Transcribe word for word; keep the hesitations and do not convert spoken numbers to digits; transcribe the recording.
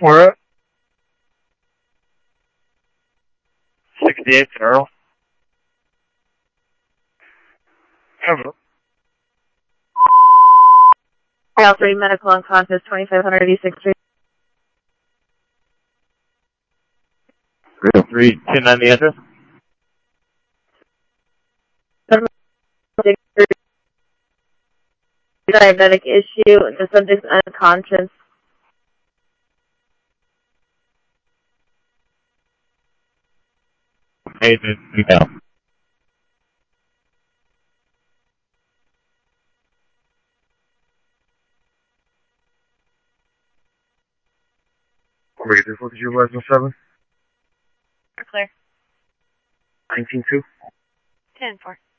We're at sixty-eight, Earl. Hello. L three Medical Unconscious, twenty-five hundred East Street. three two nine the address. Diabetic issue. The subject's unconscious. Hey, you know. Wait, this was your license seven? Clear. nineteen two? ten four.